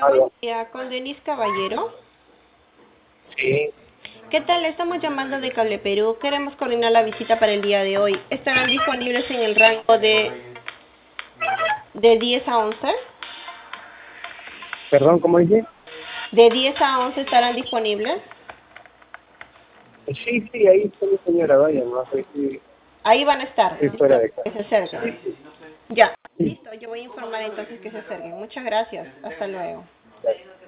Buen Aló. día, con Denise Caballero. Sí, ¿Qué tal? Estamos llamando de Cable Perú. Queremos coordinar la visita para el día de hoy. ¿Estarán disponibles en el rango de 10 a 11? perdón, ¿cómo dice? ¿De 10 a 11 estarán disponibles? Sí, sí, ahí está mi señora, vaya, no sé si Ahí van a estar. estoy fuera Listo, de casa. que se acerquen. Ya, listo. Yo voy a informar entonces que se acerquen. Muchas gracias. Hasta luego. Sí.